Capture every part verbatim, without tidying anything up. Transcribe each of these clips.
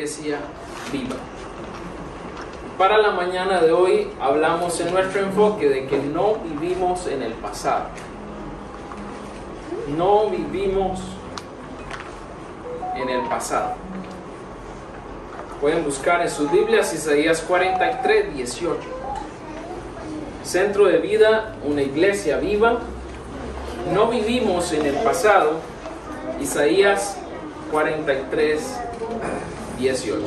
iglesia viva. Para la mañana de hoy hablamos en nuestro enfoque de que no vivimos en el pasado. No vivimos en el pasado. Pueden buscar en sus Biblias Isaías cuarenta y tres, dieciocho. Centro de vida, una iglesia viva. No vivimos en el pasado. Isaías cuarenta y tres, dieciocho.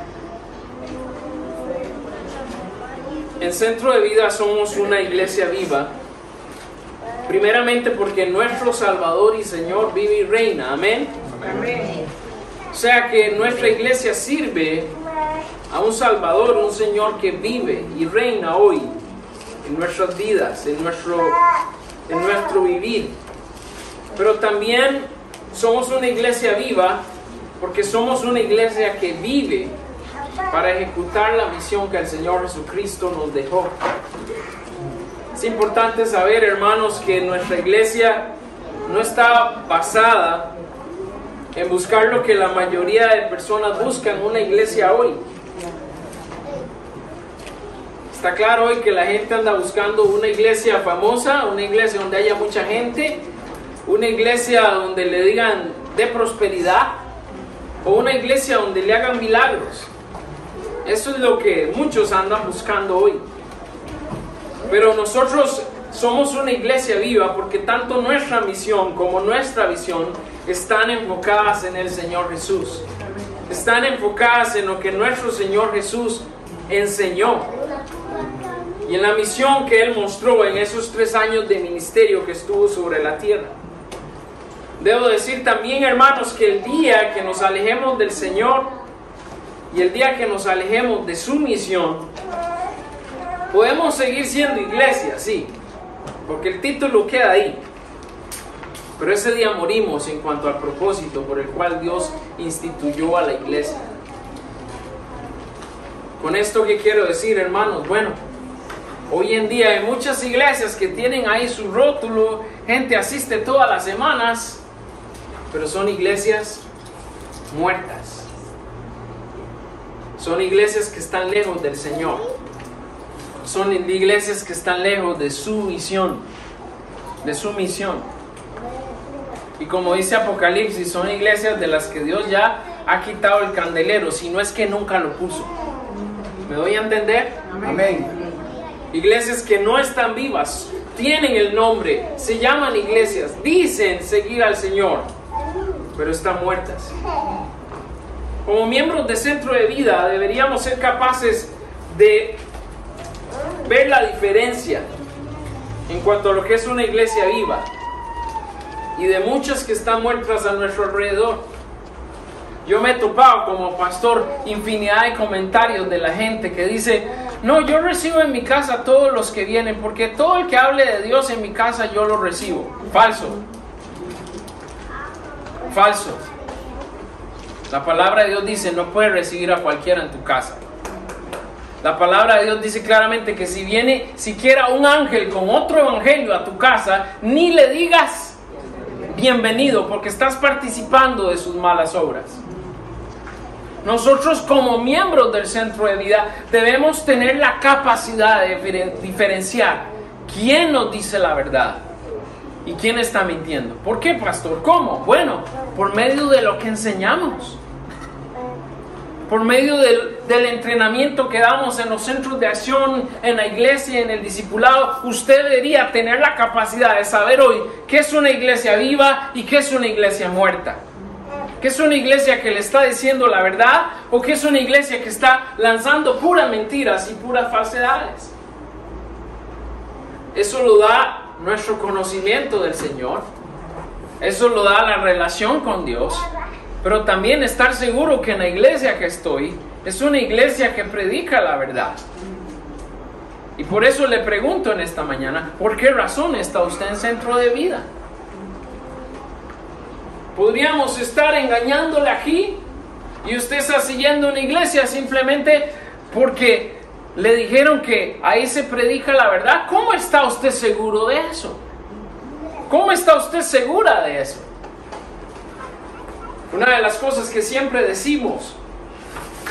En Centro de Vida somos una iglesia viva, primeramente porque nuestro Salvador y Señor vive y reina. Amén. Amén. O sea que nuestra iglesia sirve a un Salvador, un Señor que vive y reina hoy en nuestras vidas, en nuestro, en nuestro vivir. Pero también somos una iglesia viva porque somos una iglesia que vive para ejecutar la misión que el Señor Jesucristo nos dejó. Es importante saber, hermanos, que nuestra iglesia no está basada en buscar lo que la mayoría de personas buscan en una iglesia hoy. Está claro hoy que la gente anda buscando una iglesia famosa, una iglesia donde haya mucha gente, una iglesia donde le digan de prosperidad, o una iglesia donde le hagan milagros. Eso es lo que muchos andan buscando hoy. Pero nosotros somos una iglesia viva porque tanto nuestra misión como nuestra visión están enfocadas en el Señor Jesús. Están enfocadas en lo que nuestro Señor Jesús enseñó y en la misión que Él mostró en esos tres años de ministerio que estuvo sobre la tierra. Debo decir también, hermanos, que el día que nos alejemos del Señor y el día que nos alejemos de su misión, podemos seguir siendo iglesia, sí, porque el título queda ahí. Pero ese día morimos en cuanto al propósito por el cual Dios instituyó a la iglesia. Con esto, ¿qué quiero decir, hermanos? Bueno, hoy en día hay muchas iglesias que tienen ahí su rótulo, gente asiste todas las semanas, pero son iglesias muertas. Son iglesias que están lejos del Señor. Son iglesias que están lejos de su misión, de su misión. Y como dice Apocalipsis, son iglesias de las que Dios ya ha quitado el candelero, si no es que nunca lo puso. ¿Me doy a entender? Amén. Iglesias que no están vivas, tienen el nombre, se llaman iglesias, dicen seguir al Señor, pero están muertas. Como miembros de Centro de Vida deberíamos ser capaces de ver la diferencia en cuanto a lo que es una iglesia viva y de muchas que están muertas a nuestro alrededor. Yo me he topado como pastor infinidad de comentarios de la gente que dice: no, yo recibo en mi casa a todos los que vienen, porque todo el que hable de Dios en mi casa yo lo recibo. Falso. Falso. La palabra de Dios dice: no puedes recibir a cualquiera en tu casa. La palabra de Dios dice claramente que si viene siquiera un ángel con otro evangelio a tu casa, ni le digas bienvenido, porque estás participando de sus malas obras. Nosotros, como miembros del Centro de Vida, debemos tener la capacidad de diferenciar quién nos dice la verdad y quién está mintiendo. ¿Por qué, pastor? ¿Cómo? Bueno, por medio de lo que enseñamos. Por medio del, del entrenamiento que damos en los centros de acción, en la iglesia, en el discipulado, usted debería tener la capacidad de saber hoy qué es una iglesia viva y qué es una iglesia muerta. ¿Qué es una iglesia que le está diciendo la verdad o qué es una iglesia que está lanzando puras mentiras y puras falsedades? Eso lo da nuestro conocimiento del Señor. Eso lo da la relación con Dios. Pero también estar seguro que en la iglesia que estoy es una iglesia que predica la verdad. Y por eso le pregunto en esta mañana, ¿por qué razón está usted en Centro de Vida? Podríamos estar engañándole aquí y usted está siguiendo una iglesia simplemente porque le dijeron que ahí se predica la verdad. ¿Cómo está usted seguro de eso? ¿Cómo está usted segura de eso? Una de las cosas que siempre decimos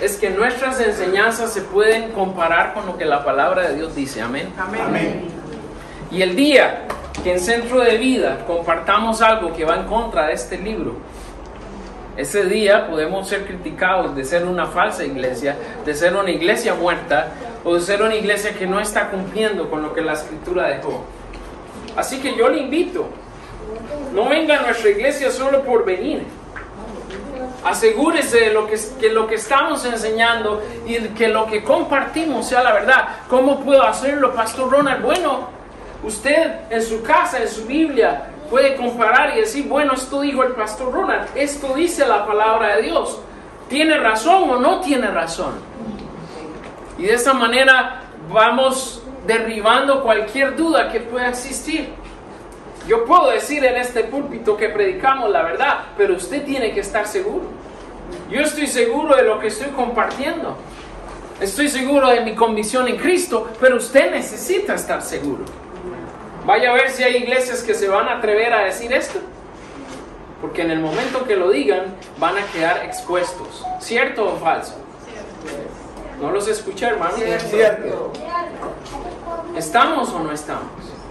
es que nuestras enseñanzas se pueden comparar con lo que la palabra de Dios dice. Amén. Amén. Amén. Y el día que en Centro de Vida compartamos algo que va en contra de este libro, ese día podemos ser criticados de ser una falsa iglesia, de ser una iglesia muerta, o de ser una iglesia que no está cumpliendo con lo que la Escritura dejó. Así que yo le invito, no venga a nuestra iglesia solo por venir. Asegúrese de lo que, que lo que estamos enseñando y que lo que compartimos sea la verdad. ¿Cómo puedo hacerlo, Pastor Ronald? Bueno, usted en su casa, en su Biblia, puede comparar y decir, bueno, esto dijo el Pastor Ronald, esto dice la palabra de Dios. ¿Tiene razón o no tiene razón? Y de esa manera vamos derribando cualquier duda que pueda existir. Yo puedo decir en este púlpito que predicamos la verdad, pero usted tiene que estar seguro. Yo estoy seguro de lo que estoy compartiendo. Estoy seguro de mi convicción en Cristo, pero usted necesita estar seguro. Vaya a ver si hay iglesias que se van a atrever a decir esto. Porque en el momento que lo digan, van a quedar expuestos. ¿Cierto o falso? No los escuché, hermano. Cierto. ¿Estamos o no estamos?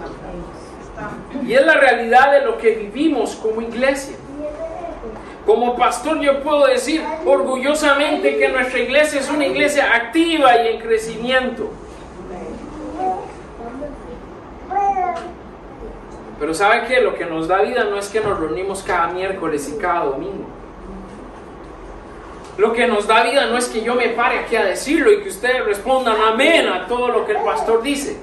Y es la realidad de lo que vivimos como iglesia. Como pastor yo puedo decir orgullosamente que nuestra iglesia es una iglesia activa y en crecimiento. Pero ¿sabe qué? Lo que nos da vida no es que nos reunimos cada miércoles y cada domingo. Lo que nos da vida no es que yo me pare aquí a decirlo y que ustedes respondan amén a todo lo que el pastor dice.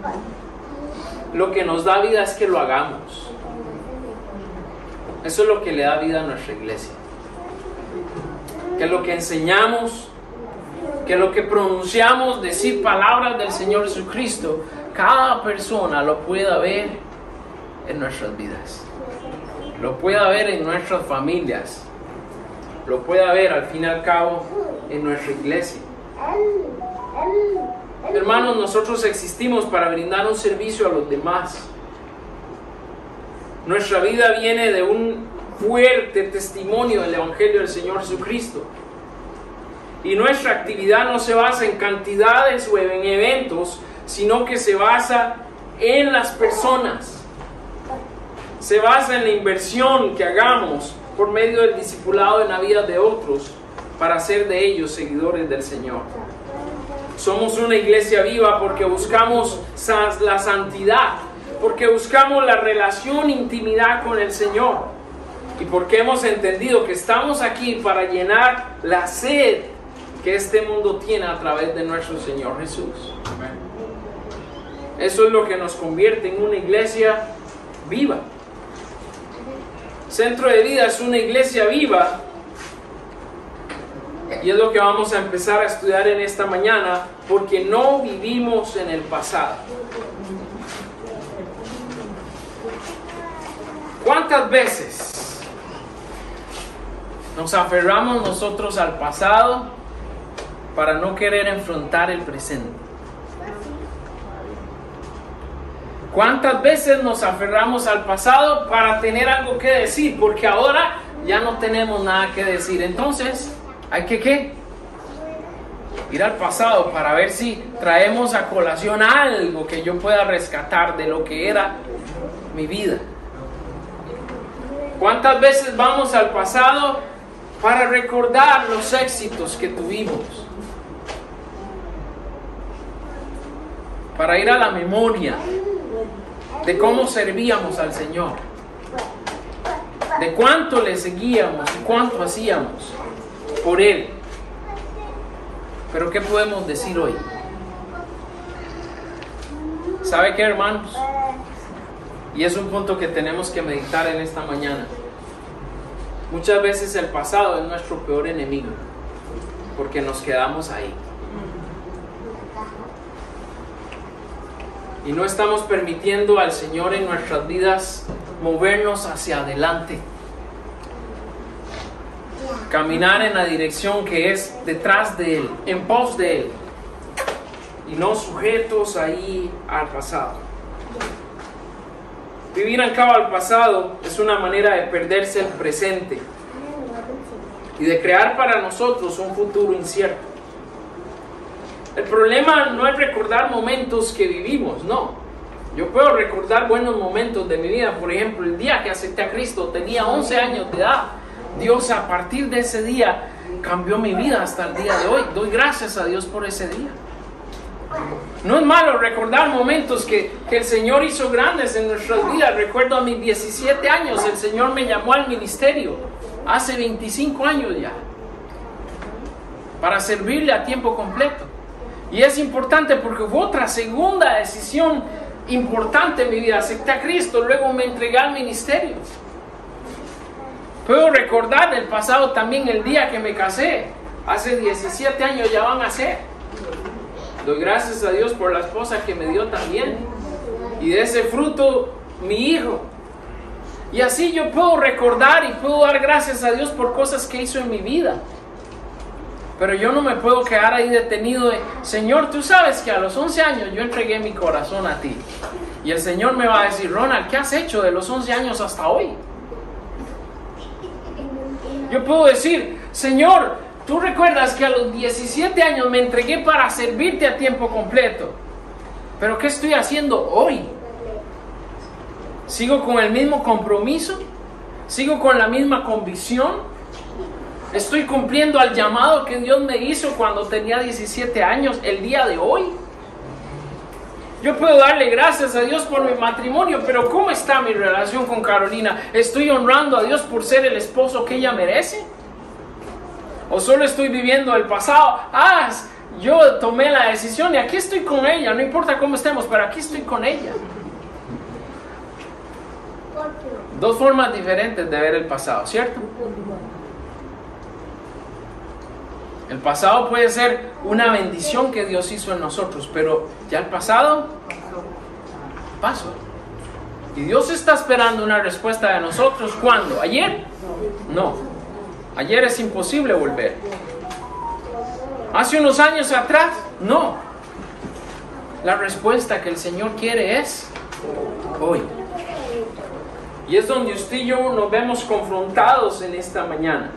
Lo que nos da vida es que lo hagamos. Eso es lo que le da vida a nuestra iglesia. Que lo que enseñamos, que lo que pronunciamos, decir palabras del Señor Jesucristo, cada persona lo pueda ver en nuestras vidas. Lo pueda ver en nuestras familias. Lo pueda ver al fin y al cabo en nuestra iglesia. Hermanos, nosotros existimos para brindar un servicio a los demás. Nuestra vida viene de un fuerte testimonio del Evangelio del Señor Jesucristo. Y nuestra actividad no se basa en cantidades o en eventos, sino que se basa en las personas. Se basa en la inversión que hagamos por medio del discipulado en la vida de otros para hacer de ellos seguidores del Señor. Somos una iglesia viva porque buscamos la santidad, porque buscamos la relación, intimidad con el Señor y porque hemos entendido que estamos aquí para llenar la sed que este mundo tiene a través de nuestro Señor Jesús. Eso es lo que nos convierte en una iglesia viva. Centro de Vida es una iglesia viva y es lo que vamos a empezar a estudiar en esta mañana, porque no vivimos en el pasado. ¿Cuántas veces nos aferramos nosotros al pasado para no querer enfrentar el presente? ¿Cuántas veces nos aferramos al pasado para tener algo que decir? Porque ahora ya no tenemos nada que decir. Entonces, ¿hay que qué? Ir al pasado para ver si traemos a colación algo que yo pueda rescatar de lo que era mi vida. ¿Cuántas veces vamos al pasado para recordar los éxitos que tuvimos? Para ir a la memoria de cómo servíamos al Señor, de cuánto le seguíamos y cuánto hacíamos por Él. Pero ¿qué podemos decir hoy? ¿Sabe qué, hermanos? Y es un punto que tenemos que meditar en esta mañana. Muchas veces el pasado es nuestro peor enemigo, porque nos quedamos ahí. Y no estamos permitiendo al Señor en nuestras vidas movernos hacia adelante. Caminar en la dirección que es detrás de Él, en pos de Él. Y no sujetos ahí al pasado. Vivir anclado al pasado es una manera de perderse el presente. y de crear para nosotros un futuro incierto. El problema no es recordar momentos que vivimos, no. Yo puedo recordar buenos momentos de mi vida. Por ejemplo, el día que acepté a Cristo, tenía once años de edad. Dios, a partir de ese día, cambió mi vida hasta el día de hoy. Doy gracias a Dios por ese día. No es malo recordar momentos que, que el Señor hizo grandes en nuestras vidas. Recuerdo a mis diecisiete años, el Señor me llamó al ministerio, hace veinticinco años ya, para servirle a tiempo completo. Y es importante porque fue otra segunda decisión importante en mi vida. Acepté a Cristo, luego me entregué al ministerio. Puedo recordar del pasado también el día que me casé. Hace diecisiete años ya van a ser. Doy gracias a Dios por la esposa que me dio también. Y de ese fruto, mi hijo. Y así yo puedo recordar y puedo dar gracias a Dios por cosas que hizo en mi vida. Pero yo no me puedo quedar ahí detenido de, Señor, tú sabes que a los once años yo entregué mi corazón a ti. Y el Señor me va a decir, Ronald, ¿qué has hecho de los once años hasta hoy? Yo puedo decir, Señor, tú recuerdas que a los diecisiete años me entregué para servirte a tiempo completo. Pero ¿qué estoy haciendo hoy? ¿Sigo con el mismo compromiso? ¿Sigo con la misma convicción? ¿Estoy cumpliendo al llamado que Dios me hizo cuando tenía diecisiete años el día de hoy? Yo puedo darle gracias a Dios por mi matrimonio, pero ¿cómo está mi relación con Carolina? ¿Estoy honrando a Dios por ser el esposo que ella merece? ¿O solo estoy viviendo el pasado? Ah, yo tomé la decisión y aquí estoy con ella, no importa cómo estemos, pero aquí estoy con ella. Dos formas diferentes de ver el pasado, ¿cierto? El pasado puede ser una bendición que Dios hizo en nosotros, pero ya el pasado pasó. Y Dios está esperando una respuesta de nosotros. ¿Cuándo? ¿Ayer? No. Ayer es imposible volver. ¿Hace unos años atrás? No. La respuesta que el Señor quiere es hoy. Y es donde usted y yo nos vemos confrontados en esta mañana.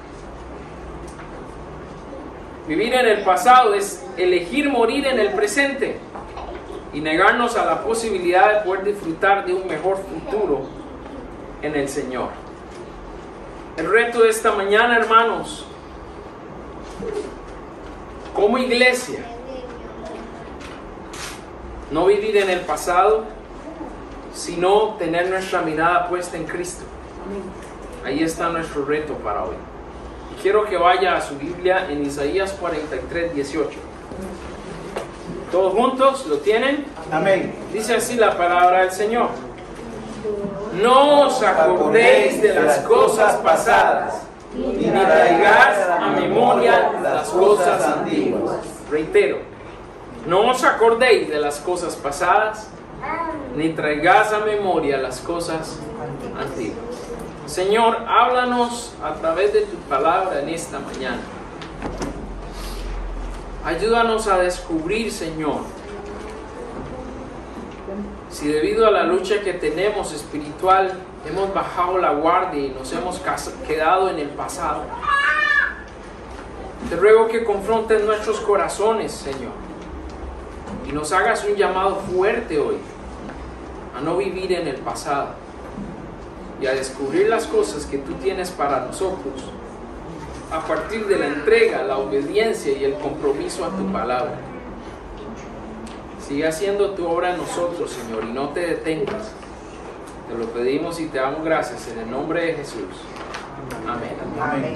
Vivir en el pasado es elegir morir en el presente y negarnos a la posibilidad de poder disfrutar de un mejor futuro en el Señor. El reto de esta mañana, hermanos, como iglesia, no vivir en el pasado, sino tener nuestra mirada puesta en Cristo. Ahí está nuestro reto para hoy. Quiero que vaya a su Biblia en Isaías cuarenta y tres, dieciocho. ¿Todos juntos? ¿Lo tienen? Amén. Dice así la palabra del Señor. No os acordéis de las cosas pasadas, ni traigáis a memoria las cosas antiguas. Reitero, no os acordéis de las cosas pasadas, ni traigáis a memoria las cosas antiguas. Señor, háblanos a través de tu palabra en esta mañana. Ayúdanos a descubrir, Señor, si debido a la lucha que tenemos espiritual hemos bajado la guardia y nos hemos quedado en el pasado. Te ruego que confrontes nuestros corazones, Señor, y nos hagas un llamado fuerte hoy a no vivir en el pasado y a descubrir las cosas que tú tienes para nosotros a partir de la entrega, la obediencia y el compromiso a tu palabra. Sigue haciendo tu obra en nosotros, Señor, y no te detengas. Te lo pedimos y te damos gracias en el nombre de Jesús. Amén. Amén.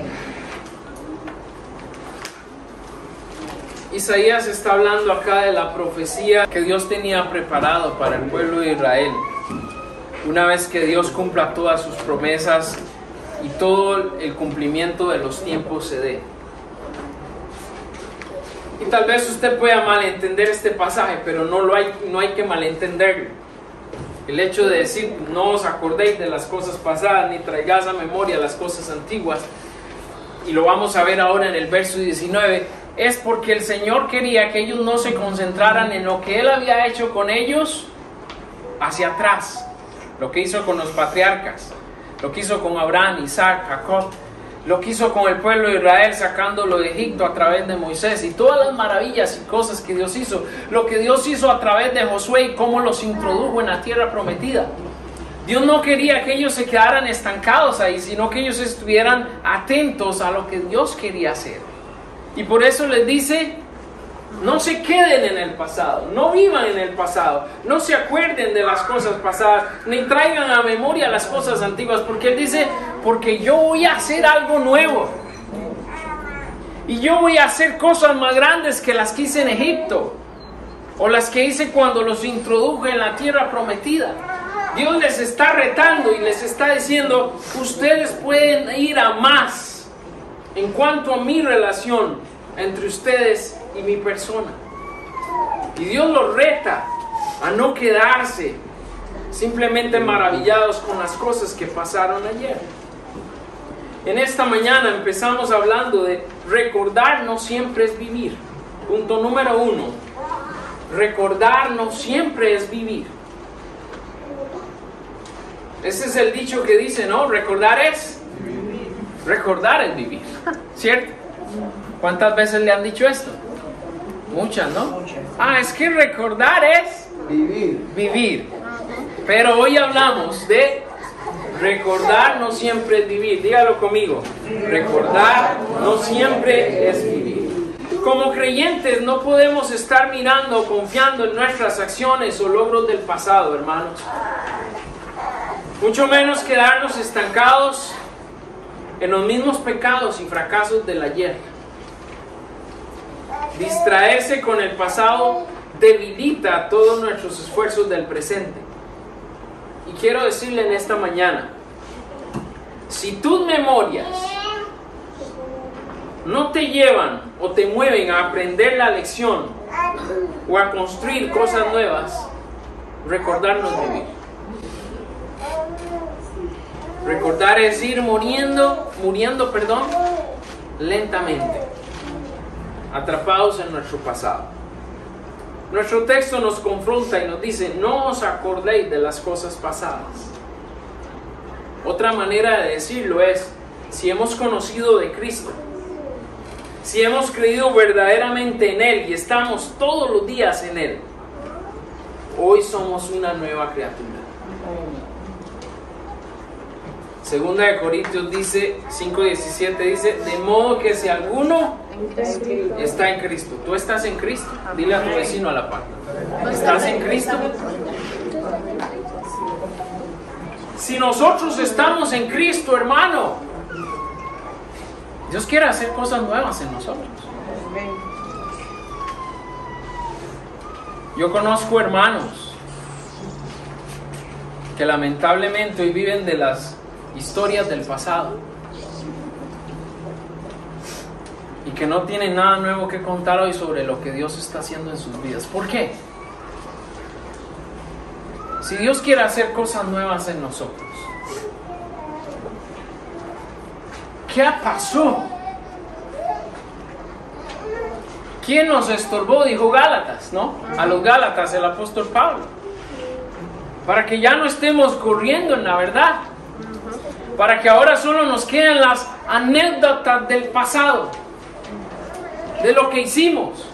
Isaías está hablando acá de la profecía que Dios tenía preparado para el pueblo de Israel. Una vez que Dios cumpla todas sus promesas y todo el cumplimiento de los tiempos se dé. Y tal vez usted pueda malentender este pasaje, pero no, lo hay, no hay que malentenderlo. El hecho de decir, no os acordéis de las cosas pasadas, ni traigáis a memoria las cosas antiguas, y lo vamos a ver ahora en el verso diecinueve, es porque el Señor quería que ellos no se concentraran en lo que Él había hecho con ellos hacia atrás. Lo que hizo con los patriarcas, lo que hizo con Abraham, Isaac, Jacob, lo que hizo con el pueblo de Israel sacándolo de Egipto a través de Moisés y todas las maravillas y cosas que Dios hizo, lo que Dios hizo a través de Josué y cómo los introdujo en la tierra prometida. Dios no quería que ellos se quedaran estancados ahí, sino que ellos estuvieran atentos a lo que Dios quería hacer. Y por eso les dice, no se queden en el pasado, no vivan en el pasado, no se acuerden de las cosas pasadas, ni traigan a memoria las cosas antiguas, porque Él dice, porque yo voy a hacer algo nuevo. Y yo voy a hacer cosas más grandes que las que hice en Egipto, o las que hice cuando los introduje en la tierra prometida. Dios les está retando y les está diciendo, ustedes pueden ir a más en cuanto a mi relación entre ustedes y mi persona. Y Dios los reta a no quedarse simplemente maravillados con las cosas que pasaron ayer. En esta mañana empezamos hablando de recordar no siempre es vivir. Punto número uno, recordar no siempre es vivir. Ese es el dicho que dice, ¿no? Recordar es vivir. Recordar es vivir, ¿cierto? ¿Cuántas veces le han dicho esto? Muchas, ¿no? Muchas. Ah, es que recordar es vivir. Vivir. Pero hoy hablamos de recordar no siempre es vivir. Dígalo conmigo. Recordar no siempre es vivir. Como creyentes no podemos estar mirando o confiando en nuestras acciones o logros del pasado, hermanos. Mucho menos quedarnos estancados en los mismos pecados y fracasos del ayer. Distraerse con el pasado debilita todos nuestros esfuerzos del presente. Y quiero decirle en esta mañana, si tus memorias no te llevan o te mueven a aprender la lección o a construir cosas nuevas, recordar no es vivir. Recordar es ir muriendo, muriendo, perdón, lentamente, atrapados en nuestro pasado. Nuestro texto nos confronta y nos dice, no os acordéis de las cosas pasadas. Otra manera de decirlo es, si hemos conocido de Cristo, si hemos creído verdaderamente en Él y estamos todos los días en Él, hoy somos una nueva criatura. Segunda de Corintios dice, cinco diecisiete dice, de modo que si alguno está en Cristo, tú estás en Cristo, dile a tu vecino a la par, ¿estás en Cristo? Si nosotros estamos en Cristo, hermano, Dios quiere hacer cosas nuevas en nosotros. Yo conozco hermanos que lamentablemente hoy viven de las historias del pasado y que no tienen nada nuevo que contar hoy sobre lo que Dios está haciendo en sus vidas. ¿Por qué? Si Dios quiere hacer cosas nuevas en nosotros, ¿qué pasó? ¿Quién nos estorbó? Dijo Gálatas, ¿no? A los Gálatas el apóstol Pablo, para que ya no estemos corriendo en la verdad, para que ahora solo nos queden las anécdotas del pasado, de lo que hicimos,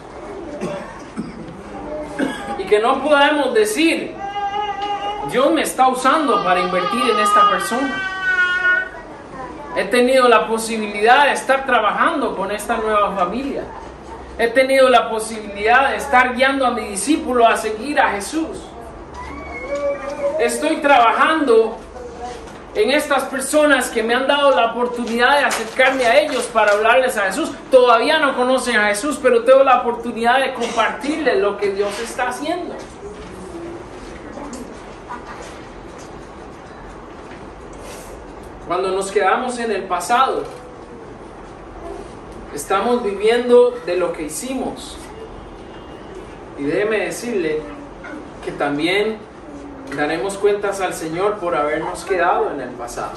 y que no podamos decir, Dios me está usando para invertir en esta persona. He tenido la posibilidad de estar trabajando con esta nueva familia. He tenido la posibilidad de estar guiando a mi discípulo a seguir a Jesús. Estoy trabajando en estas personas que me han dado la oportunidad de acercarme a ellos para hablarles a Jesús. Todavía no conocen a Jesús, pero tengo la oportunidad de compartirles lo que Dios está haciendo. Cuando nos quedamos en el pasado, estamos viviendo de lo que hicimos. Y déjeme decirle que también daremos cuentas al Señor por habernos quedado en el pasado.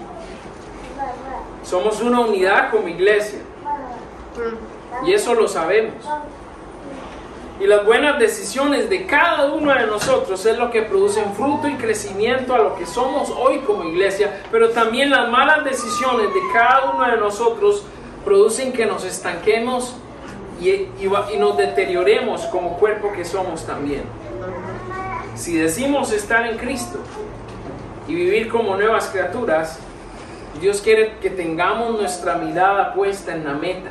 Somos una unidad como iglesia, y eso lo sabemos. Y las buenas decisiones de cada uno de nosotros es lo que producen fruto y crecimiento a lo que somos hoy como iglesia, pero también las malas decisiones de cada uno de nosotros producen que nos estanquemos y, y, y nos deterioremos como cuerpo que somos también. Si decimos estar en Cristo y vivir como nuevas criaturas, Dios quiere que tengamos nuestra mirada puesta en la meta.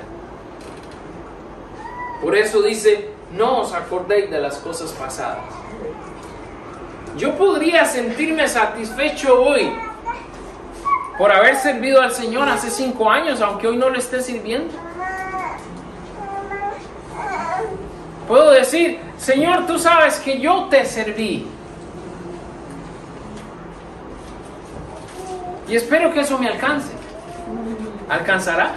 Por eso dice, no os acordéis de las cosas pasadas. Yo podría sentirme satisfecho hoy por haber servido al Señor hace cinco años, aunque hoy no lo esté sirviendo. Puedo decir, Señor, tú sabes que yo te serví. Y espero que eso me alcance. ¿Alcanzará?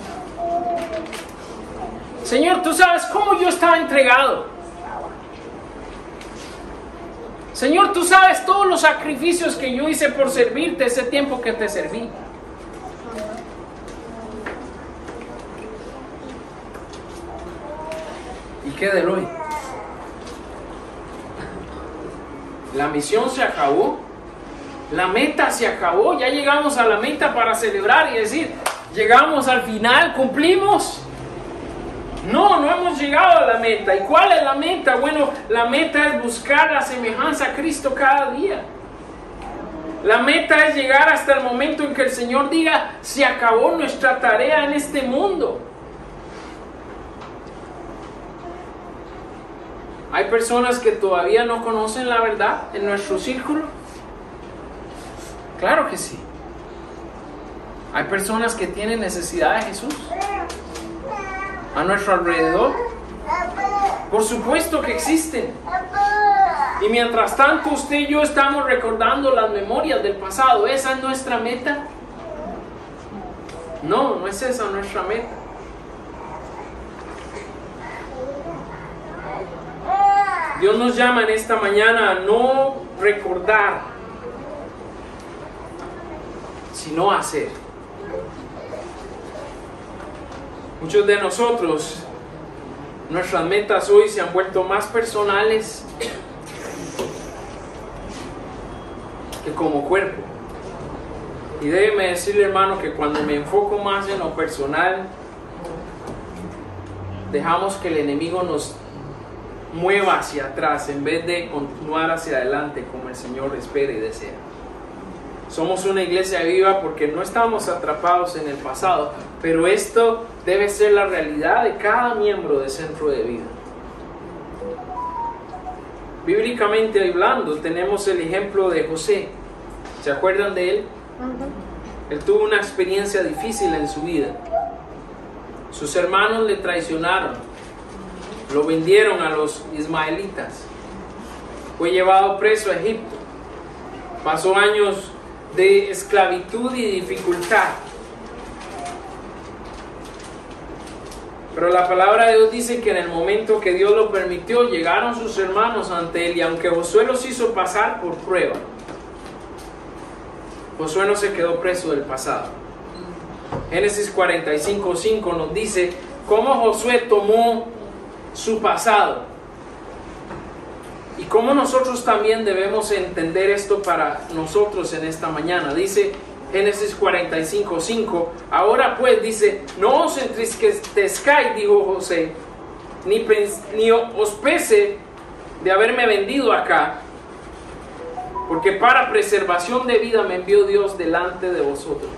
Señor, tú sabes cómo yo estaba entregado. Señor, tú sabes todos los sacrificios que yo hice por servirte ese tiempo que te serví. ¿Y qué del hoy? La misión se acabó. La meta se acabó. Ya llegamos a la meta para celebrar y decir, llegamos al final, cumplimos. No, no hemos llegado a la meta. ¿Y cuál es la meta? Bueno, la meta es buscar la semejanza a Cristo cada día. La meta es llegar hasta el momento en que el Señor diga, se acabó nuestra tarea en este mundo. ¿Hay personas que todavía no conocen la verdad en nuestro círculo? Claro que sí. ¿Hay personas que tienen necesidad de Jesús a nuestro alrededor? Por supuesto que existen. Y mientras tanto usted y yo estamos recordando las memorias del pasado. ¿Esa es nuestra meta? No, no es esa nuestra meta. Dios nos llama en esta mañana a no recordar, sino hacer. Muchos de nosotros, nuestras metas hoy se han vuelto más personales que como cuerpo. Y déjeme decirle, hermano, que cuando me enfoco más en lo personal, dejamos que el enemigo nos mueva hacia atrás en vez de continuar hacia adelante como el Señor espera y desea. Somos una iglesia viva porque no estamos atrapados en el pasado, pero esto debe ser la realidad de cada miembro de Centro de Vida. Bíblicamente hablando, tenemos el ejemplo de José. ¿Se acuerdan de él? Él tuvo una experiencia difícil en su vida. Sus hermanos le traicionaron. Lo vendieron a los ismaelitas. Fue llevado preso a Egipto. Pasó años de esclavitud y dificultad. Pero la palabra de Dios dice que en el momento que Dios lo permitió, llegaron sus hermanos ante él. Y aunque Josué los hizo pasar por prueba, Josué no se quedó preso del pasado. Génesis cuarenta y cinco cinco nos dice cómo Josué tomó su pasado y cómo nosotros también debemos entender esto para nosotros en esta mañana. Dice Génesis cuarenta y cinco cinco, ahora pues, dice, no os entristezcáis, dijo José, ni, ni os pese de haberme vendido acá, porque para preservación de vida me envió Dios delante de vosotros.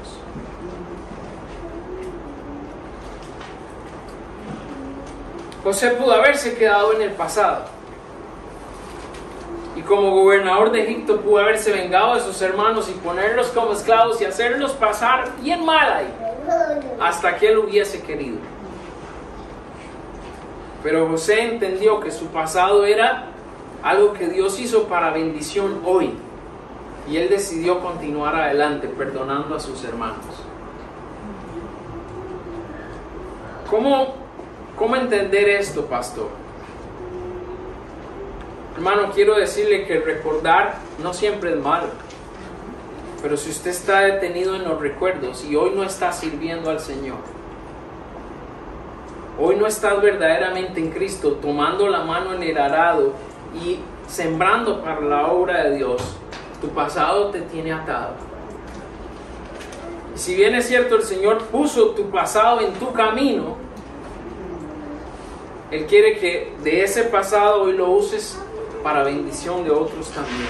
José pudo haberse quedado en el pasado y como gobernador de Egipto pudo haberse vengado de sus hermanos y ponerlos como esclavos y hacerlos pasar bien mal ahí hasta que él hubiese querido. Pero José entendió que su pasado era algo que Dios hizo para bendición hoy, y él decidió continuar adelante perdonando a sus hermanos. ¿Cómo ¿Cómo entender esto, pastor? Hermano, quiero decirle que recordar no siempre es malo. Pero si usted está detenido en los recuerdos y hoy no está sirviendo al Señor, hoy no estás verdaderamente en Cristo, tomando la mano en el arado y sembrando para la obra de Dios, tu pasado te tiene atado. Y si bien es cierto, el Señor puso tu pasado en tu camino, Él quiere que de ese pasado hoy lo uses para bendición de otros también.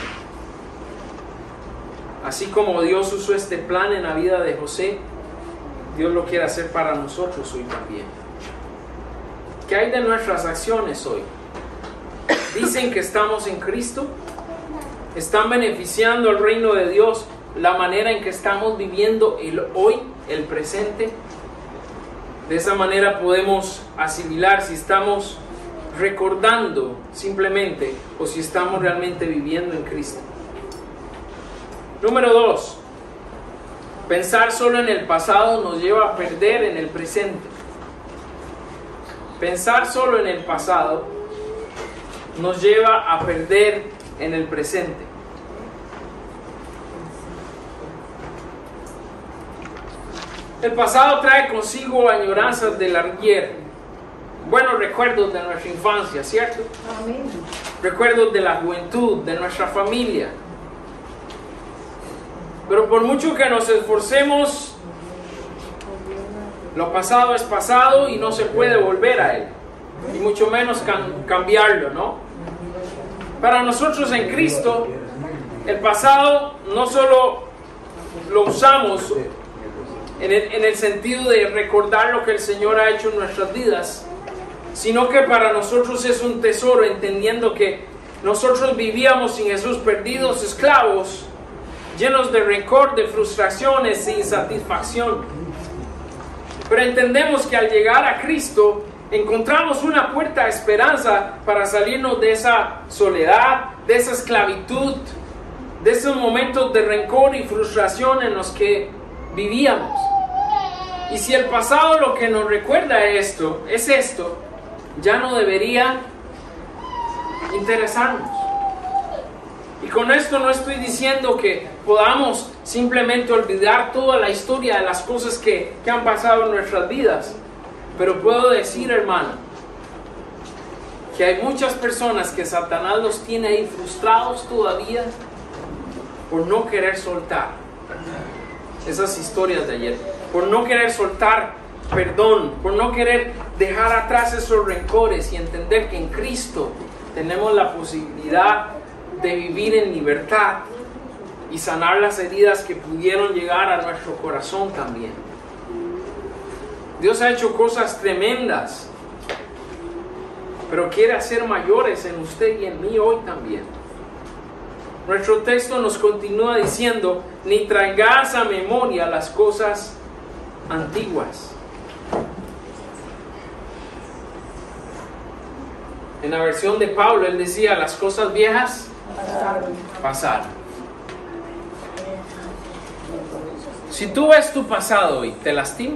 Así como Dios usó este plan en la vida de José, Dios lo quiere hacer para nosotros hoy también. ¿Qué hay de nuestras acciones hoy? ¿Dicen que estamos en Cristo? ¿Están beneficiando al reino de Dios la manera en que estamos viviendo el hoy, el presente? De esa manera podemos asimilar si estamos recordando simplemente o si estamos realmente viviendo en Cristo. Número dos, pensar solo en el pasado nos lleva a perder en el presente. Pensar solo en el pasado nos lleva a perder en el presente. El pasado trae consigo añoranzas del ayer, buenos recuerdos de nuestra infancia, ¿cierto? Amén. Recuerdos de la juventud, de nuestra familia. Pero por mucho que nos esforcemos, lo pasado es pasado y no se puede volver a él, y mucho menos can- cambiarlo, ¿no? Para nosotros en Cristo, el pasado no solo lo usamos en el, en el sentido de recordar lo que el Señor ha hecho en nuestras vidas, sino que para nosotros es un tesoro, entendiendo que nosotros vivíamos sin Jesús, perdidos, esclavos, llenos de rencor, de frustraciones e insatisfacción. Pero entendemos que al llegar a Cristo encontramos una puerta de esperanza para salirnos de esa soledad, de esa esclavitud, de esos momentos de rencor y frustración en los que vivíamos. Y si el pasado lo que nos recuerda esto, es esto, ya no debería interesarnos. Y con esto no estoy diciendo que podamos simplemente olvidar toda la historia de las cosas que, que han pasado en nuestras vidas. Pero puedo decir, hermano, que hay muchas personas que Satanás los tiene ahí frustrados todavía por no querer soltar esas historias de ayer, por no querer soltar perdón, por no querer dejar atrás esos rencores y entender que en Cristo tenemos la posibilidad de vivir en libertad y sanar las heridas que pudieron llegar a nuestro corazón también. Dios ha hecho cosas tremendas, pero quiere hacer mayores en usted y en mí hoy también. Nuestro texto nos continúa diciendo: ni traigas a memoria las cosas antiguas. En la versión de Pablo, él decía: las cosas viejas pasaron. pasaron. Si tú ves tu pasado hoy, ¿te lastima?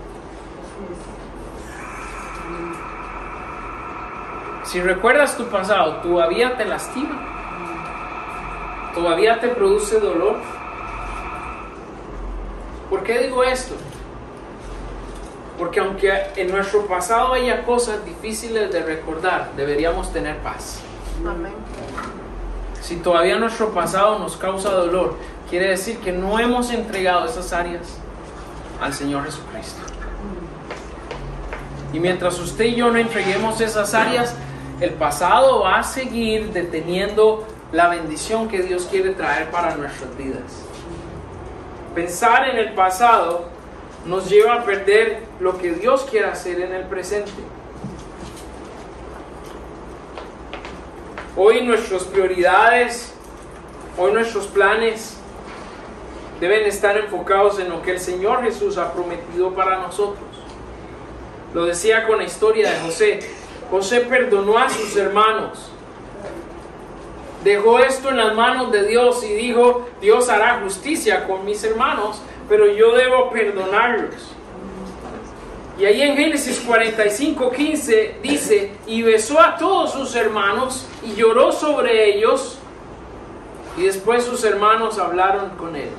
Si recuerdas tu pasado, ¿todavía te lastima? ¿Todavía te produce dolor? ¿Por qué digo esto? Porque aunque en nuestro pasado haya cosas difíciles de recordar, deberíamos tener paz. Amén. Si todavía nuestro pasado nos causa dolor, quiere decir que no hemos entregado esas áreas al Señor Jesucristo. Y mientras usted y yo no entreguemos esas áreas, el pasado va a seguir deteniendo la bendición que Dios quiere traer para nuestras vidas. Pensar en el pasado nos lleva a perder lo que Dios quiere hacer en el presente. Hoy nuestras prioridades, hoy nuestros planes deben estar enfocados en lo que el Señor Jesús ha prometido para nosotros. Lo decía con la historia de José. José perdonó a sus hermanos. Dejó esto en las manos de Dios y dijo: Dios hará justicia con mis hermanos, pero yo debo perdonarlos. Y ahí en Génesis cuarenta y cinco, quince dice: y besó a todos sus hermanos y lloró sobre ellos, y después sus hermanos hablaron con él.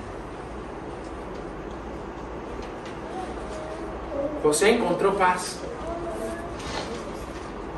José encontró paz.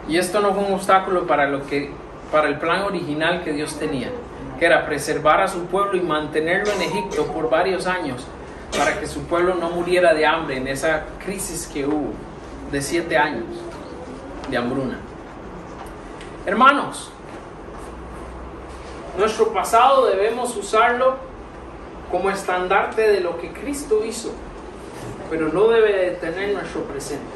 Y esto no fue un obstáculo para, lo que, para el plan original que Dios tenía, que era preservar a su pueblo y mantenerlo en Egipto por varios años, para que su pueblo no muriera de hambre en esa crisis que hubo de siete años de hambruna. Hermanos, nuestro pasado debemos usarlo como estandarte de lo que Cristo hizo, pero no debe detener nuestro presente.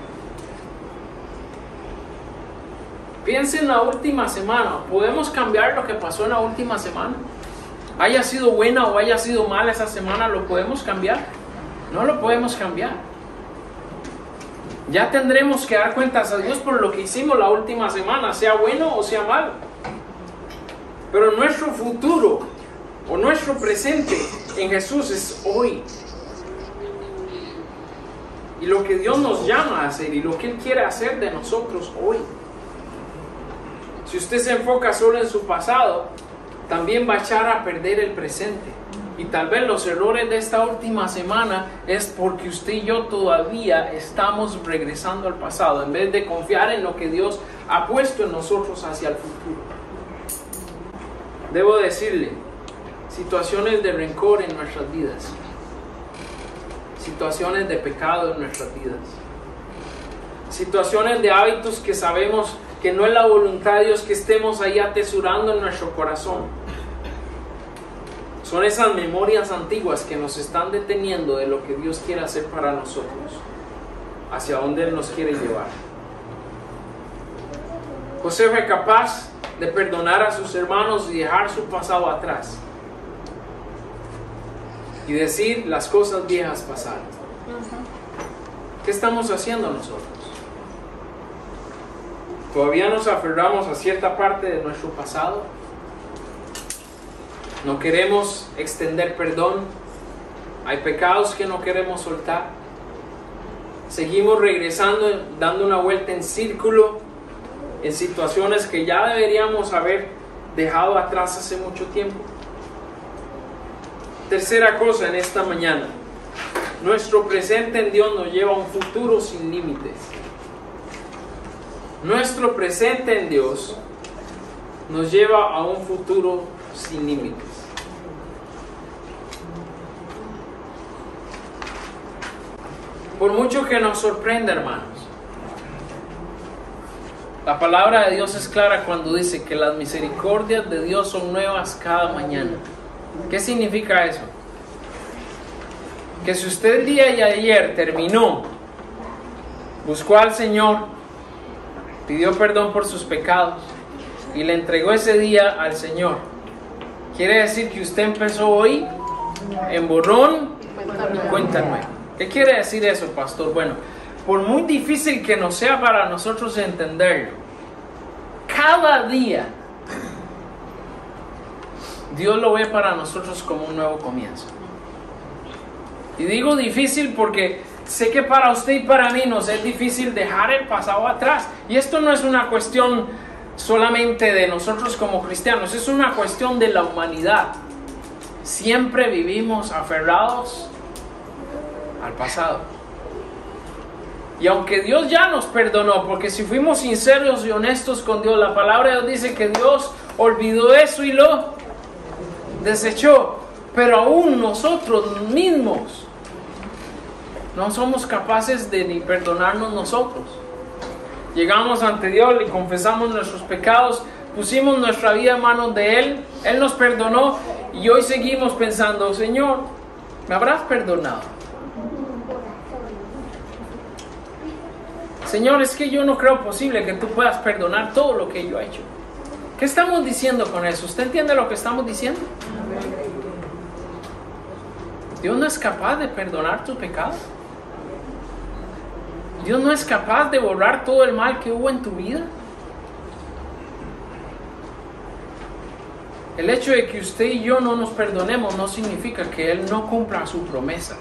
Piensa en la última semana. ¿Podemos cambiar lo que pasó en la última semana? Haya sido buena o haya sido mala esa semana, ¿lo podemos cambiar? No lo podemos cambiar. Ya tendremos que dar cuentas a Dios por lo que hicimos la última semana, sea bueno o sea malo. Pero nuestro futuro o nuestro presente en Jesús es hoy. Y lo que Dios nos llama a hacer y lo que Él quiere hacer de nosotros hoy. Si usted se enfoca solo en su pasado, también va a echar a perder el presente. Y tal vez los errores de esta última semana es porque usted y yo todavía estamos regresando al pasado, en vez de confiar en lo que Dios ha puesto en nosotros hacia el futuro. Debo decirle, situaciones de rencor en nuestras vidas, situaciones de pecado en nuestras vidas, situaciones de hábitos que sabemos que no es la voluntad de Dios que estemos ahí atesorando en nuestro corazón. Son esas memorias antiguas que nos están deteniendo de lo que Dios quiere hacer para nosotros, hacia donde Él nos quiere llevar. José fue capaz de perdonar a sus hermanos y dejar su pasado atrás y decir: las cosas viejas pasaron. ¿Qué estamos haciendo nosotros? ¿Todavía nos aferramos a cierta parte de nuestro pasado? ¿No queremos extender perdón? ¿Hay pecados que no queremos soltar? ¿Seguimos regresando, dando una vuelta en círculo en situaciones que ya deberíamos haber dejado atrás hace mucho tiempo? Tercera cosa en esta mañana: nuestro presente en Dios nos lleva a un futuro sin límites. Nuestro presente en Dios nos lleva a un futuro sin límites. Por mucho que nos sorprenda, hermanos, la palabra de Dios es clara cuando dice que las misericordias de Dios son nuevas cada mañana. ¿Qué significa eso? Que si usted el día de ayer terminó, buscó al Señor, pidió perdón por sus pecados y le entregó ese día al Señor, quiere decir que usted empezó hoy en borrón y cuenta nueva. ¿Qué quiere decir eso, pastor? Bueno, por muy difícil que nos sea para nosotros entenderlo, cada día Dios lo ve para nosotros como un nuevo comienzo. Y digo difícil porque sé que para usted y para mí nos es difícil dejar el pasado atrás. Y esto no es una cuestión solamente de nosotros como cristianos, es una cuestión de la humanidad. Siempre vivimos aferrados al pasado. Y aunque Dios ya nos perdonó, porque si fuimos sinceros y honestos con Dios, la palabra de Dios dice que Dios olvidó eso y lo desechó, pero aún nosotros mismos no somos capaces de ni perdonarnos nosotros. Llegamos ante Dios, le confesamos nuestros pecados, pusimos nuestra vida en manos de Él, Él nos perdonó y hoy seguimos pensando: Señor, ¿me habrás perdonado? Señor, es que yo no creo posible que tú puedas perdonar todo lo que yo he hecho. ¿Qué estamos diciendo con eso? ¿Usted entiende lo que estamos diciendo? Dios no es capaz de perdonar tu pecado. Dios no es capaz de borrar todo el mal que hubo en tu vida. El hecho de que usted y yo no nos perdonemos no significa que Él no cumpla su promesa.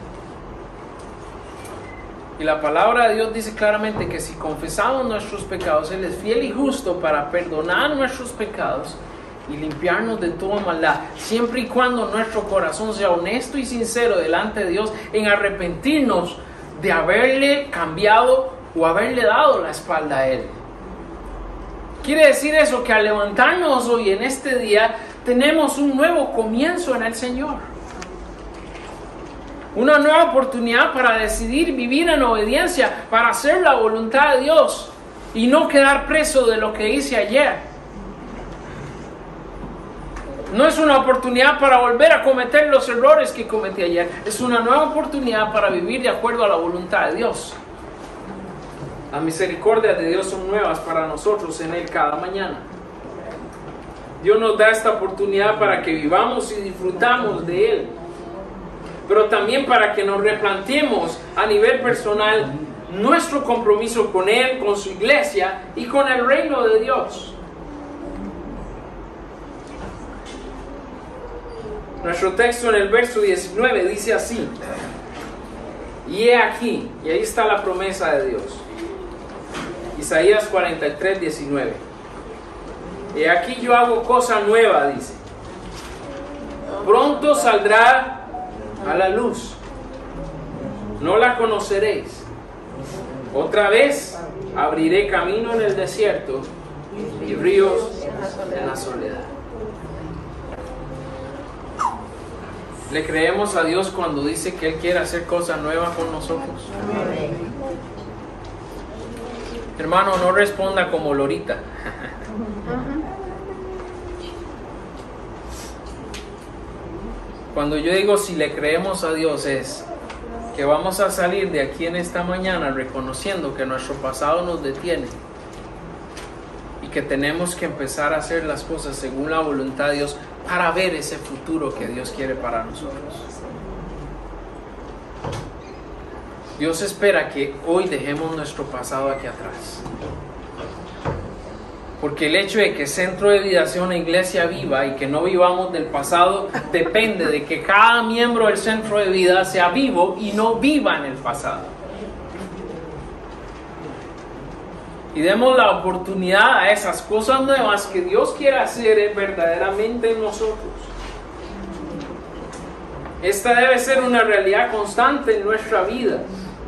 Y la palabra de Dios dice claramente que si confesamos nuestros pecados, Él es fiel y justo para perdonar nuestros pecados y limpiarnos de toda maldad, siempre y cuando nuestro corazón sea honesto y sincero delante de Dios en arrepentirnos de haberle cambiado o haberle dado la espalda a Él. Quiere decir eso, que al levantarnos hoy en este día, tenemos un nuevo comienzo en el Señor. Una nueva oportunidad para decidir vivir en obediencia, para hacer la voluntad de Dios y no quedar preso de lo que hice ayer. No es una oportunidad para volver a cometer los errores que cometí ayer. Es una nueva oportunidad para vivir de acuerdo a la voluntad de Dios. Las misericordias de Dios son nuevas para nosotros en Él cada mañana. Dios nos da esta oportunidad para que vivamos y disfrutamos de Él. Pero también para que nos replanteemos a nivel personal nuestro compromiso con Él, con su iglesia y con el reino de Dios. Nuestro texto en el verso diecinueve dice así: y he aquí, y ahí está la promesa de Dios. Isaías cuarenta y tres, diecinueve. He aquí yo hago cosa nueva, dice. Pronto saldrá a la luz. No la conoceréis. Otra vez abriré camino en el desierto y ríos en la soledad. ¿Le creemos a Dios cuando dice que Él quiere hacer cosas nuevas con nosotros? Amén. Hermano, no responda como Lorita. Cuando yo digo si le creemos a Dios es que vamos a salir de aquí en esta mañana reconociendo que nuestro pasado nos detiene y que tenemos que empezar a hacer las cosas según la voluntad de Dios para ver ese futuro que Dios quiere para nosotros. Dios espera que hoy dejemos nuestro pasado aquí atrás. Porque el hecho de que Centro de Vida sea una iglesia viva y que no vivamos del pasado depende de que cada miembro del Centro de Vida sea vivo y no viva en el pasado. Y demos la oportunidad a esas cosas nuevas que Dios quiere hacer verdaderamente en nosotros. Esta debe ser una realidad constante en nuestra vida.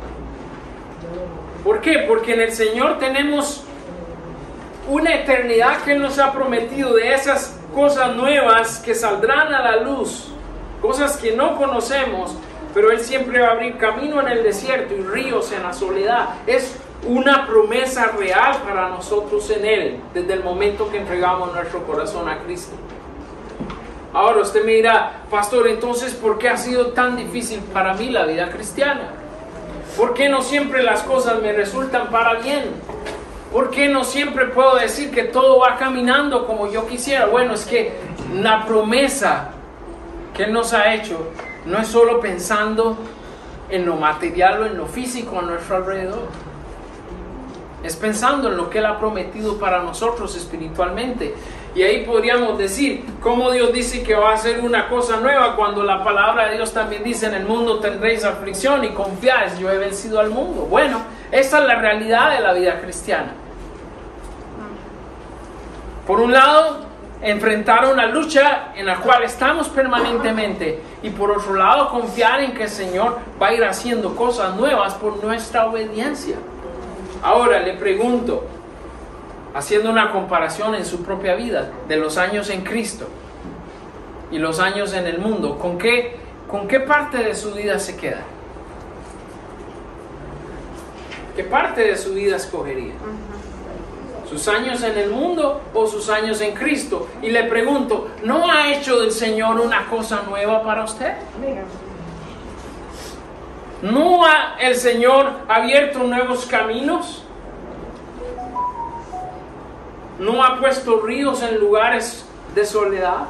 ¿Por qué? Porque en el Señor tenemos una eternidad que Él nos ha prometido, de esas cosas nuevas que saldrán a la luz, cosas que no conocemos, pero Él siempre va a abrir camino en el desierto y ríos en la soledad. Es una promesa real para nosotros en Él, desde el momento que entregamos nuestro corazón a Cristo. Ahora usted me dirá: pastor, entonces ¿por qué ha sido tan difícil para mí la vida cristiana? ¿Por qué no siempre las cosas me resultan para bien? ¿Por qué no siempre puedo decir que todo va caminando como yo quisiera? Bueno, es que la promesa que Él nos ha hecho no es solo pensando en lo material o en lo físico a nuestro alrededor. Es pensando en lo que Él ha prometido para nosotros espiritualmente. Y ahí podríamos decir, ¿cómo Dios dice que va a hacer una cosa nueva cuando la palabra de Dios también dice: en el mundo tendréis aflicción y confiáis, yo he vencido al mundo? Bueno, esa es la realidad de la vida cristiana. Por un lado, enfrentar una lucha en la cual estamos permanentemente, y por otro lado, confiar en que el Señor va a ir haciendo cosas nuevas por nuestra obediencia. Ahora le pregunto, haciendo una comparación en su propia vida de los años en Cristo y los años en el mundo, ¿con qué, con qué parte de su vida se queda? ¿Qué parte de su vida escogería? ¿Sus años en el mundo o sus años en Cristo? Y le pregunto, ¿no ha hecho del Señor una cosa nueva para usted? ¿No ha el Señor abierto nuevos caminos? ¿No ha puesto ríos en lugares de soledad?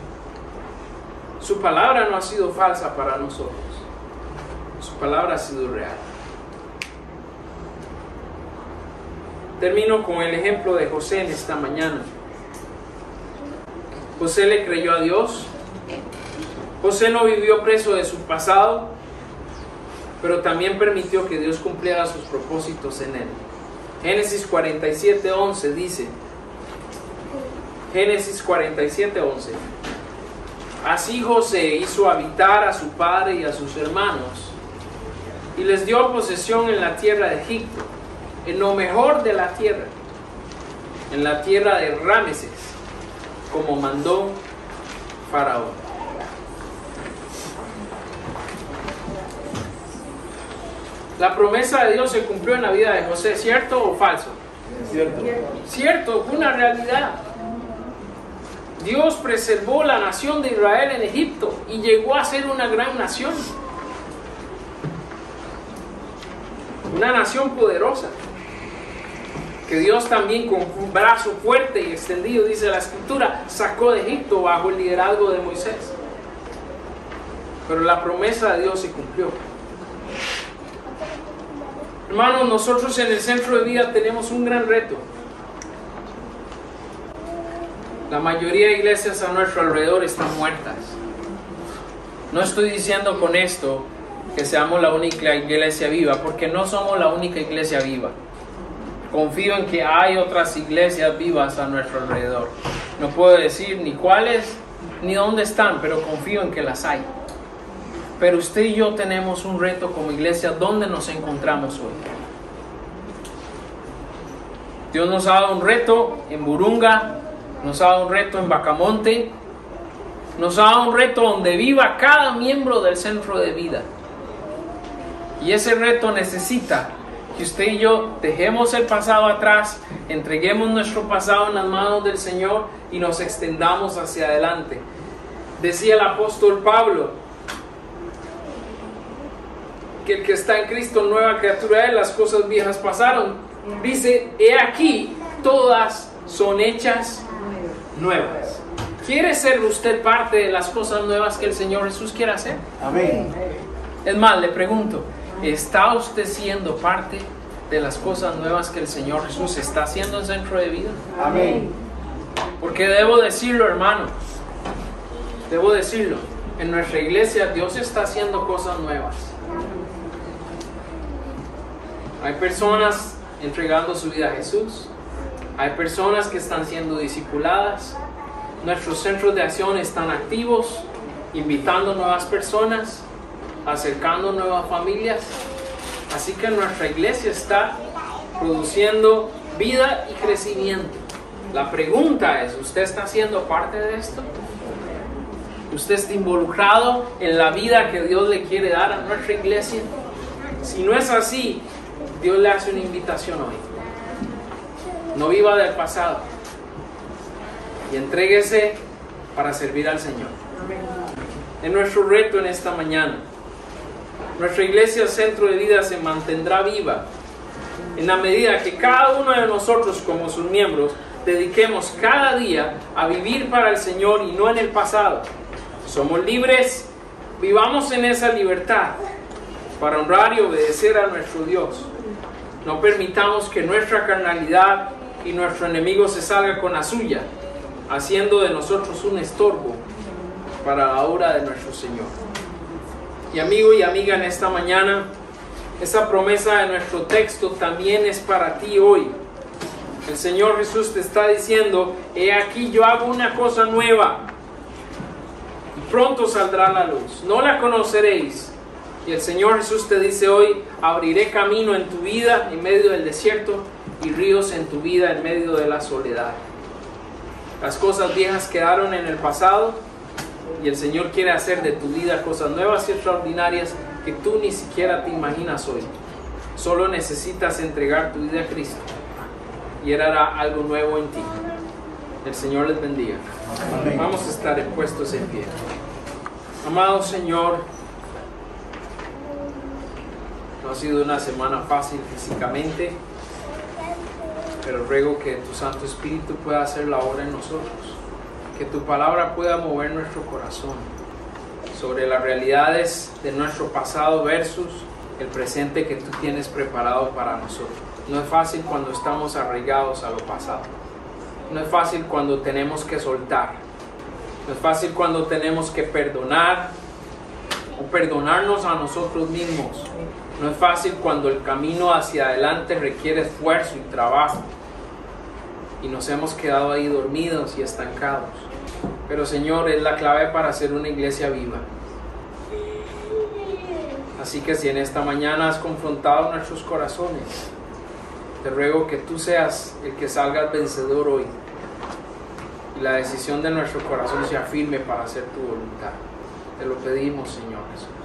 Su palabra no ha sido falsa para nosotros. Su palabra ha sido real. Termino con el ejemplo de José en esta mañana. José le creyó a Dios. José no vivió preso de su pasado, pero también permitió que Dios cumpliera sus propósitos en él. Génesis cuarenta y siete, once dice, Génesis cuarenta y siete, once. Así José hizo habitar a su padre y a sus hermanos, y les dio posesión en la tierra de Egipto, en lo mejor de la tierra. en la tierra de Rameses, como mandó Faraón. La promesa de Dios se cumplió en la vida de José, ¿cierto o falso? Cierto. Cierto, una realidad. Dios preservó la nación de Israel en Egipto y llegó a ser una gran nación. Una nación poderosa. Que Dios también con un brazo fuerte y extendido, dice la Escritura, sacó de Egipto bajo el liderazgo de Moisés. Pero la promesa de Dios se cumplió. Hermanos, nosotros en el Centro de Vida tenemos un gran reto. La mayoría de iglesias a nuestro alrededor están muertas. No estoy diciendo con esto que seamos la única iglesia viva, porque no somos la única iglesia viva. Confío en que hay otras iglesias vivas a nuestro alrededor. No puedo decir ni cuáles ni dónde están, pero confío en que las hay. Pero usted y yo tenemos un reto como iglesia. ¿Dónde nos encontramos hoy? Dios nos ha dado un reto en Burunga, nos ha dado un reto en Bacamonte, nos ha dado un reto donde viva cada miembro del Centro de Vida. Y ese reto necesita que usted y yo dejemos el pasado atrás, entreguemos nuestro pasado en las manos del Señor y nos extendamos hacia adelante. Decía el apóstol Pablo que el que está en Cristo, nueva criatura es, las cosas viejas pasaron. Dice, he aquí, todas son hechas nuevas. ¿Quiere ser usted parte de las cosas nuevas que el Señor Jesús quiere hacer? Amén. Es más, le pregunto, ¿está usted siendo parte de las cosas nuevas que el Señor Jesús está haciendo en Centro de Vida? Amén. Porque debo decirlo, hermano, debo decirlo, en nuestra iglesia Dios está haciendo cosas nuevas. Hay personas entregando su vida a Jesús. Hay personas que están siendo discipuladas. Nuestros centros de acción están activos, invitando nuevas personas, acercando nuevas familias. Así que nuestra iglesia está produciendo vida y crecimiento. La pregunta es, ¿usted está siendo parte de esto? ¿Usted está involucrado en la vida que Dios le quiere dar a nuestra iglesia? Si no es así, Dios le hace una invitación hoy. No viva del pasado y entréguese para servir al Señor. Es nuestro reto en esta mañana. Nuestra iglesia Centro de Vida se mantendrá viva en la medida que cada uno de nosotros como sus miembros dediquemos cada día a vivir para el Señor y no en el pasado. Somos libres, vivamos en esa libertad para honrar y obedecer a nuestro Dios. No permitamos que nuestra carnalidad y nuestro enemigo se salga con la suya, haciendo de nosotros un estorbo para la obra de nuestro Señor. Y amigo y amiga, en esta mañana, esa promesa de nuestro texto también es para ti hoy. El Señor Jesús te está diciendo, he aquí yo hago una cosa nueva, y pronto saldrá la luz, no la conoceréis. Y el Señor Jesús te dice hoy, abriré camino en tu vida en medio del desierto y ríos en tu vida en medio de la soledad. Las cosas viejas quedaron en el pasado y el Señor quiere hacer de tu vida cosas nuevas y extraordinarias que tú ni siquiera te imaginas hoy. Solo necesitas entregar tu vida a Cristo y Él hará algo nuevo en ti. El Señor les bendiga. Amén. Vamos a estar puestos en pie. Amado Señor, no ha sido una semana fácil físicamente, pero ruego que tu Santo Espíritu pueda hacer la obra en nosotros, que tu palabra pueda mover nuestro corazón sobre las realidades de nuestro pasado versus el presente que tú tienes preparado para nosotros. No es fácil cuando estamos arraigados a lo pasado, no es fácil cuando tenemos que soltar, no es fácil cuando tenemos que perdonar o perdonarnos a nosotros mismos. No es fácil cuando el camino hacia adelante requiere esfuerzo y trabajo y nos hemos quedado ahí dormidos y estancados. Pero Señor, es la clave para ser una iglesia viva. Así que si en esta mañana has confrontado nuestros corazones Te ruego que tú seas el que salgas vencedor hoy y la decisión de nuestro corazón sea firme para hacer tu voluntad. Te lo pedimos, Señor Jesús.